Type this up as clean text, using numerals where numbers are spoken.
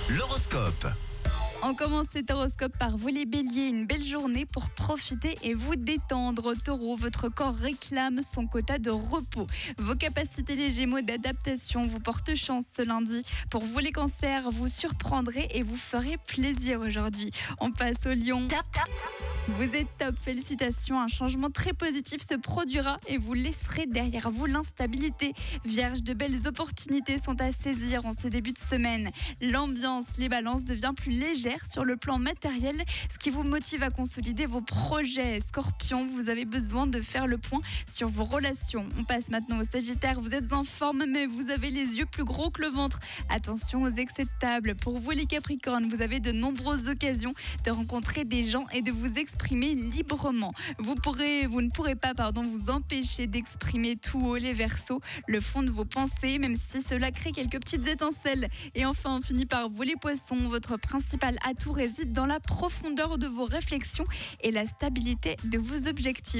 L'horoscope. On commence cet horoscope par vous les béliers, une belle journée pour profiter et vous détendre. Taureau, votre corps réclame son quota de repos. Vos capacités les gémeaux d'adaptation vous portent chance ce lundi. Pour vous les cancers, vous surprendrez et vous ferez plaisir aujourd'hui. On passe au lion. Vous êtes top, félicitations, un changement très positif se produira et vous laisserez derrière vous l'instabilité. Vierge, de belles opportunités sont à saisir en ce début de semaine. L'ambiance, les balances devient plus légère sur le plan matériel, ce qui vous motive à consolider vos projets. Scorpion, vous avez besoin de faire le point sur vos relations. On passe maintenant au Sagittaire, vous êtes en forme mais vous avez les yeux plus gros que le ventre. Attention aux excès de table. Pour vous les Capricornes, vous avez de nombreuses occasions de rencontrer des gens et de vous exprimer librement. Vous ne pourrez pas vous empêcher d'exprimer tout haut les Verseaux, le fond de vos pensées, même si cela crée quelques petites étincelles. Et enfin, on finit par vous les Poissons, votre principal atout réside dans la profondeur de vos réflexions et la stabilité de vos objectifs.